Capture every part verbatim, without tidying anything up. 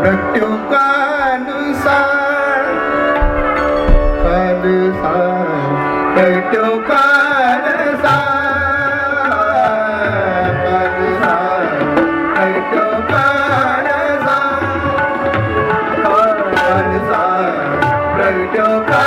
मृत्यु का अनुसार अनुसार मृत्यु का अनुसार अनुसार मृत्यु का अनुसार अनुसार मृत्यु का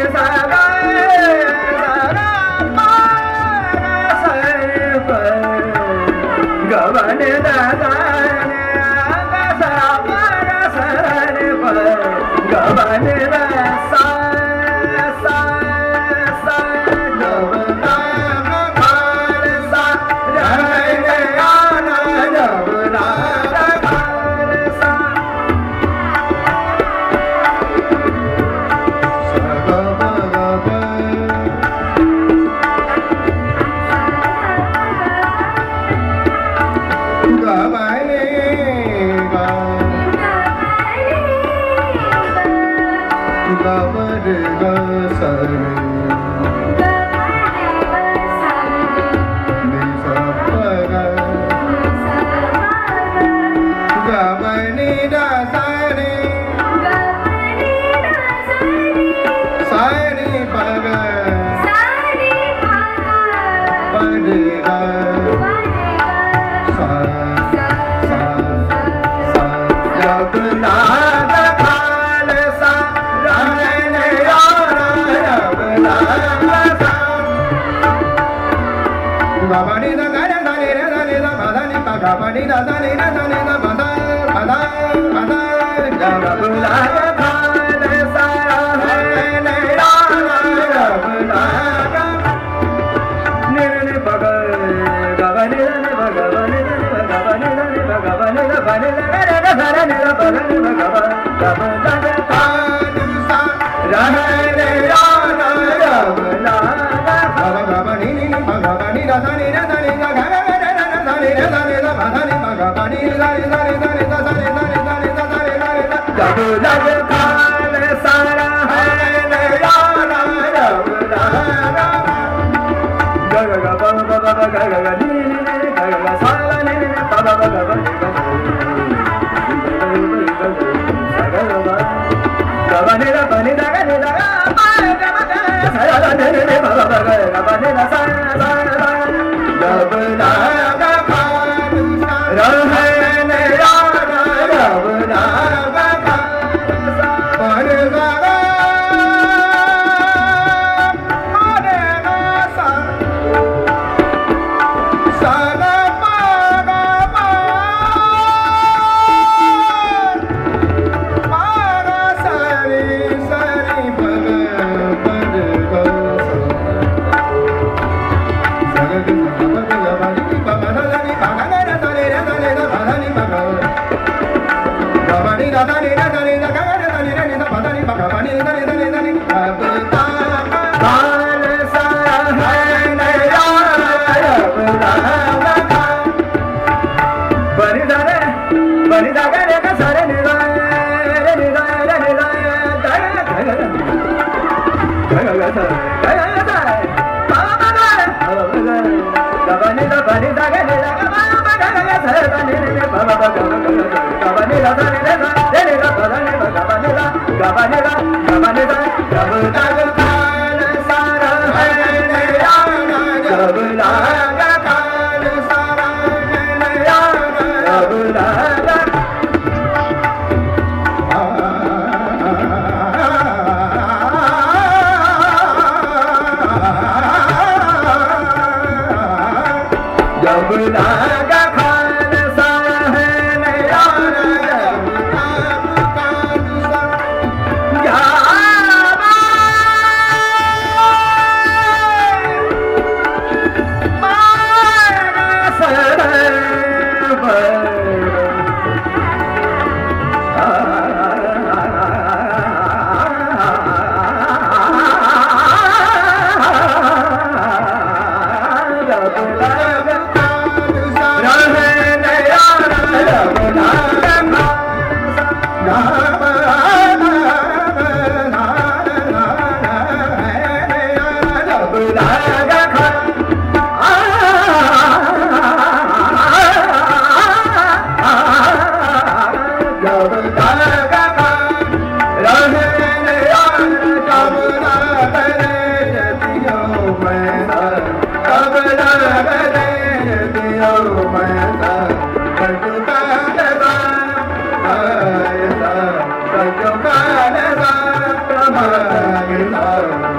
Yeah.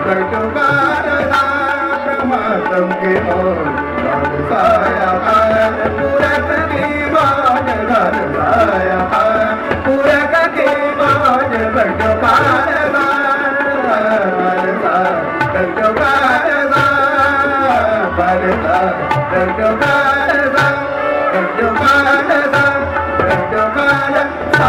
प्रगटो कारसा ब्रह्मांड के ओर साया पूरा की बाज घर साया पूरा की बाज प्रगटो Karsa प्रगटो Karsa Parsa प्रगटो Karsa प्रगटो Karsa प्रगटो Karsa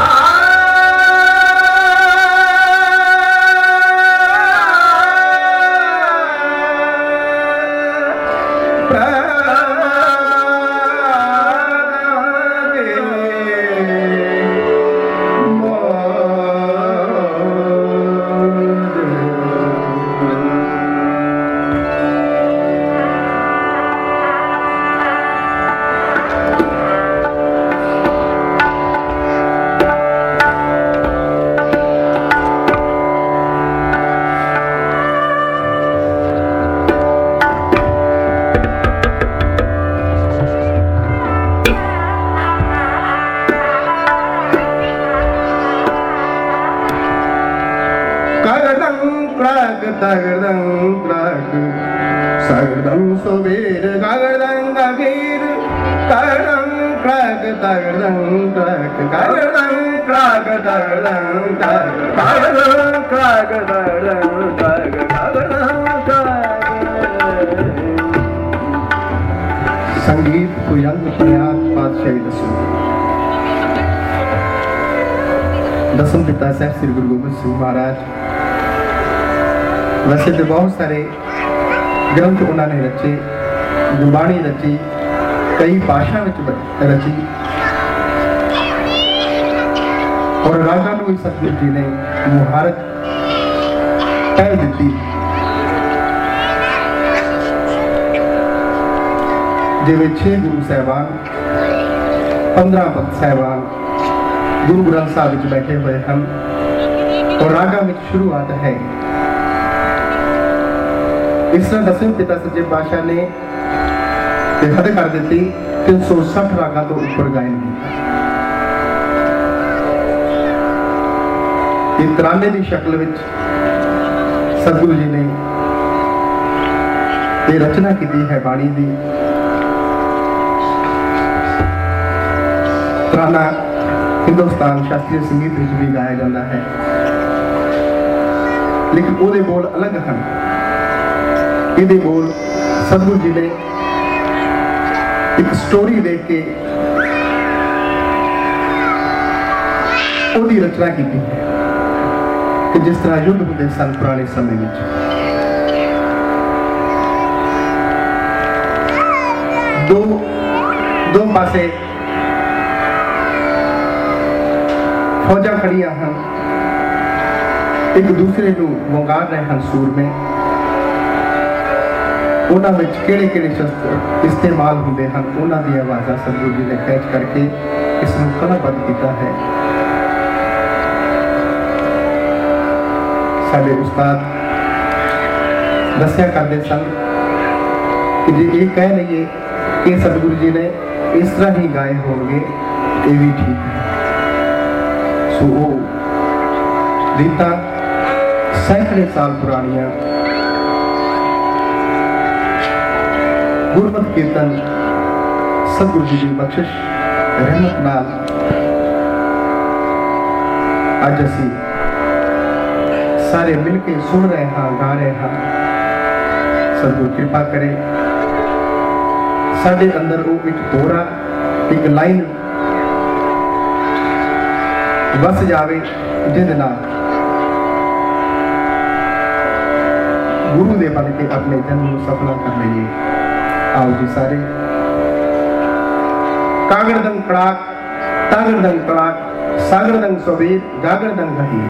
Tagadang trak, sagadang sobir, gagadang gagir, tagadang trak, tagadang trak, gagadang trak, tagadang trak, tagadang trak, tagadang trak, gagadang trak. संगीत को यंग प्रयाग पातशाही दसम दसम पिता साहब श्री गुरु गोबिंद सिंह महाराज वैसे तो बहुत सारे ग्रंथ उन्होंने रचे, गुरबाणी रची, कई भाषा में रची और राजा को सतगुरु जी ने मुहारत कह दी। जिवें छे गुरु साहबान, पंद्रह भक्त साहबान गुरु ग्रंथ साहब में बैठे हुए हैं और रागा में शुरुआत है। इस तरह दसवें पिता सच्चे पातशाह ने हद कर दी तीन सौ सठ रागा तो ऊपर गायन किया। तराने की शक्ल में सतगुरु जी ने ये रचना की है बाणी की। तराना हिंदुस्तान शास्त्रीय संगीत में भी गाया जाता है, लेकिन वो बोल अलग हैं। ये बोल सतगुरु जी ने एक स्टोरी देख के उसकी रचना की है कि जिस तरह युद्ध होते सन पुराने समय में, दो दो पासे फौजा खड़िया हैं, एक दूसरे को वंगार रहे हैं सूर में। उन्हां विच किहड़े-किहड़े शस्त्र इस्तेमाल होंदे हन, उन्हां दी आवाज़ां सतगुरु जी ने कैच करके इसनूं कलाबद्ध कीता है। साडे उस्ताद दस्सिया करदे सन कि जे ये कह लईए कि सतगुरु जी ने इस तरह ही गाए होंगे, ये भी ठीक है। सो वो रीतां सैकड़े साल पुरानियां गुरमत कीर्तन सतगुरु जी की बख्शिश रहमत नाल अज असी सारे मिलके सुन रहे हाँ, गा रहे हाँ। सतगुरु कृपा करे साडे अंदर वो एक होरा एक लाइन वस जावे जिहदे नाल गुरु दे बन के अपने जन्म सफल कर लईए। आओ जी सारे कागड़दंग कड़ाक तागड़दंग कड़ाक सागड़दंग सोबीर गागड़दंग गही